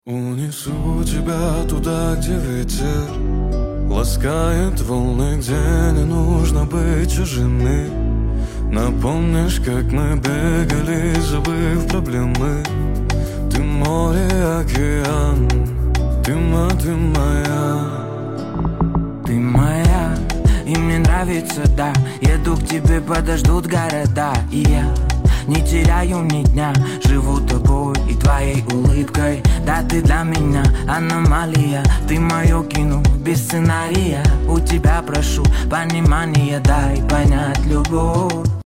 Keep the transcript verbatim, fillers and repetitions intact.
Унесу тебя туда, где ветер ласкает волны, где не нужно быть чужими. Напомнишь, как мы бегали, забыв проблемы. Ты море, океан, ты ма, ты моя. Ты моя, и мне нравится, да. Еду к тебе, подождут города. И я не теряю ни дня, живу тобой и твоей улыбкой. Да, ты для меня аномалия, ты мое кино без сценария. У тебя прошу понимания, дай понять любовь.